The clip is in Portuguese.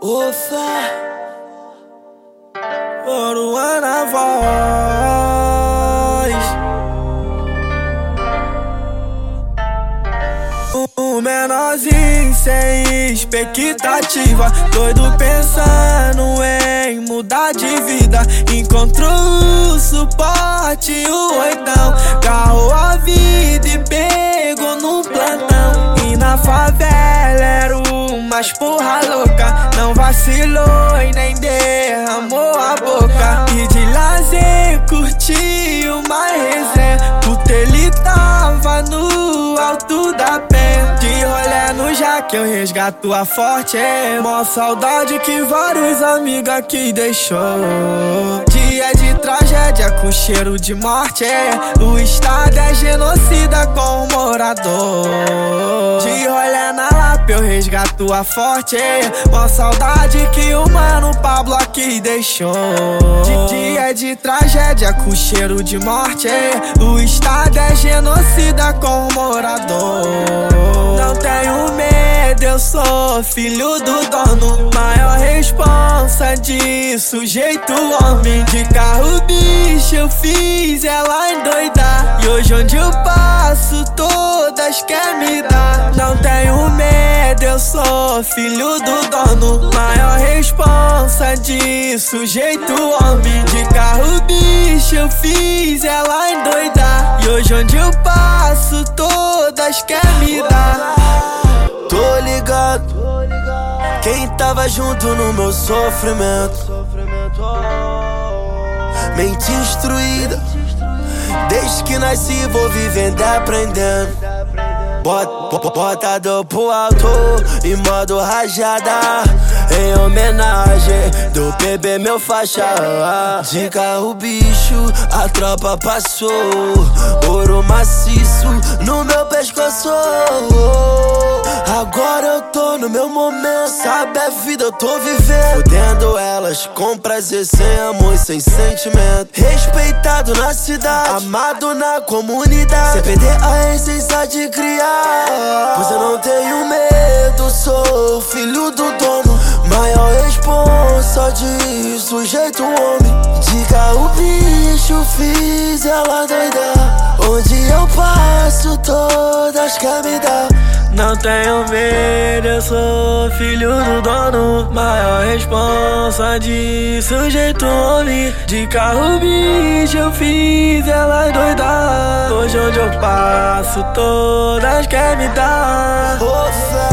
Ufa, Oruan na voz. Um menorzinho sem expectativa, doido pensando em mudar de vida. Encontrou o suporte, o oitão, carrou a vida e pegou no plantão. E na favela era umas porra louca, não vacilou e nem derramou a boca. E de lazer curtiu uma resenha, puta ele tava no alto da pé. De rolê no Jaque eu resgato a forte, mó saudade que vários amigos aqui deixou. Dia de tragédia com cheiro de morte, o estado é genocida com o morador. De rolê na Lapa eu resgato a forte, mó saudade que o mano Pablo aqui deixou. Dia de tragédia com cheiro de morte, o estado é genocida com o morador. Não tenho medo, eu sou filho do dono, maior responsa de sujeito homem. De carro bicho eu fiz ela endoidar, e hoje onde eu passo todas quer me dar. Não tenho medo, eu sou filho do dono, maior responsa de sujeito homem. De carro bicho eu fiz ela endoidar, e hoje onde eu passo todas quer me dar. Tô ligado, quem tava junto no meu sofrimento. Mente instruída, desde que nasci vou vivendo e aprendendo. Botador pro alto em modo rajada, em homenagem do bebê meu faixa. De carro bicho a tropa passou, ouro maciço no meu pescoço. Agora eu tô no meu momento, sabe a vida eu tô vivendo. Fudendo elas com prazer, sem amor e sem sentimento. Respeitado na cidade, amado na comunidade, sem perder a essência de criar. Pois eu não tenho medo, sou filho do dono, maior responsa de sujeito homem. De carro bicho fiz ela doidar, onde eu passo todas quer me dar. Não tenho medo, eu sou filho do dono, maior responsa de sujeito homem. De carro bicho eu fiz ela doidar, hoje onde eu passo todas quer me dar.